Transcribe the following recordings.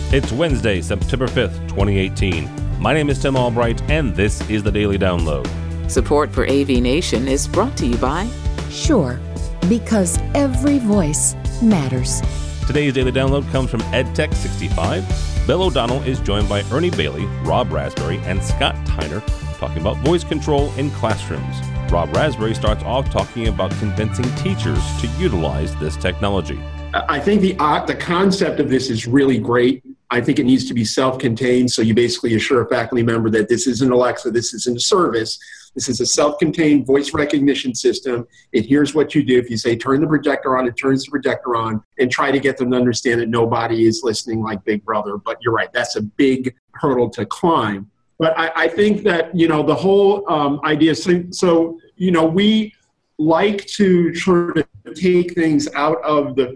It's Wednesday, September 5th, 2018. My name is Tim Albright, and this is the Daily Download. Support for AV Nation is brought to you by Sure, because every voice matters. Today's Daily Download comes from EdTech65. Bill O'Donnell is joined by Ernie Bailey, Rob Raspberry, and Scott Tyner talking about voice control in classrooms. Rob Raspberry starts off talking about convincing teachers to utilize this technology. I think the concept of this is really great. I think it needs to be self-contained, so you basically assure a faculty member that this isn't Alexa, this isn't a service. This is a self-contained voice recognition system. It hears what you do. If you say, turn the projector on, it turns the projector on, and try to get them to understand that nobody is listening like Big Brother. But you're right, that's a big hurdle to climb. But I think that, the whole idea, so we like to sort of take things out of the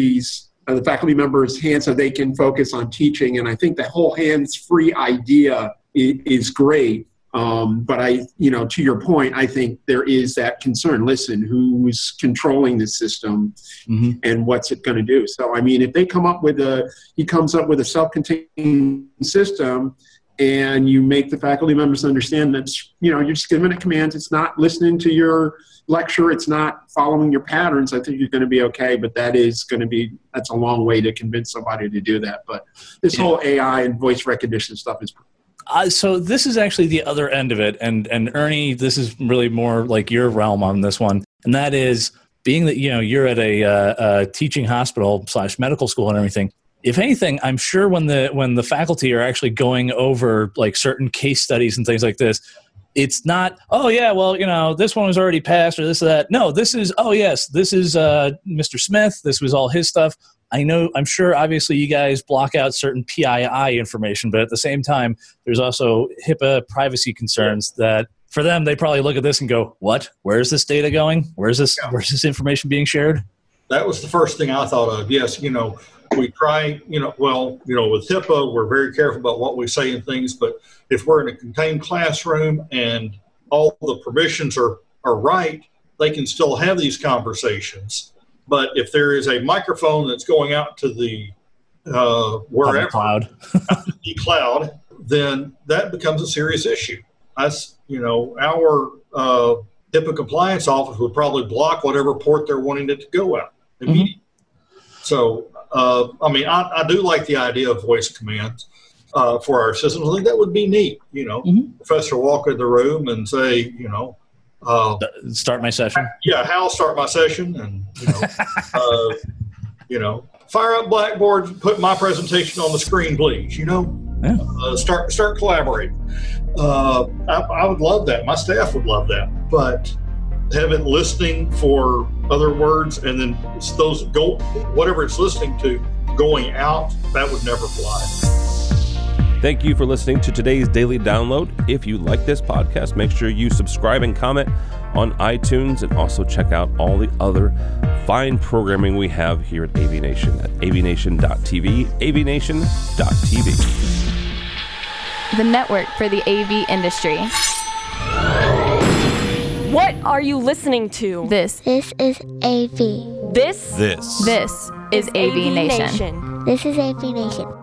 faculty members' hands so they can focus on teaching. And I think the whole hands-free idea is great. But to your point, I think there is that concern. Listen, who's controlling the system and what's it going to do? So, if they he comes up with a self-contained system and you make the faculty members understand that, you're just giving it commands. It's not listening to your lecture. It's not following your patterns. I think you're going to be okay, but that's a long way to convince somebody to do that. But this whole AI and voice recognition stuff is so this is actually the other end of it. And Ernie, this is really more like your realm on this one. And that is being that, you're at a teaching hospital / medical school and everything. If anything, I'm sure when the faculty are actually going over like certain case studies and things like this, it's not, oh yeah, well, this one was already passed or this or that. No, this is, oh yes, this is Mr. Smith. This was all his stuff. I'm sure obviously you guys block out certain PII information, but at the same time, there's also HIPAA privacy concerns that for them, they probably look at this and go, what? Where's this data going? Where's this information being shared? That was the first thing I thought of. Yes, we try, with HIPAA, we're very careful about what we say and things, but if we're in a contained classroom and all the permissions are right, they can still have these conversations. But if there is a microphone that's going out to the wherever the cloud, then that becomes a serious issue. Us, our HIPAA compliance office would probably block whatever port they're wanting it to go out immediately. So, I do like the idea of voice commands for our systems. I think that would be neat. Professor walk in the room and say, start my session. Yeah, Hal, start my session, and fire up Blackboard, put my presentation on the screen, please. Start collaborating. I would love that. My staff would love that, but have it listening for other words, and then those go whatever it's listening to going out. That would never fly. Thank you for listening to today's Daily Download. If you like this podcast, make sure you subscribe and comment on iTunes, and also check out all the other fine programming we have here at AV Nation at avnation.tv, avnation.tv. The network for the AV industry. What are you listening to? This is AV. This is AV Nation. This is AV Nation.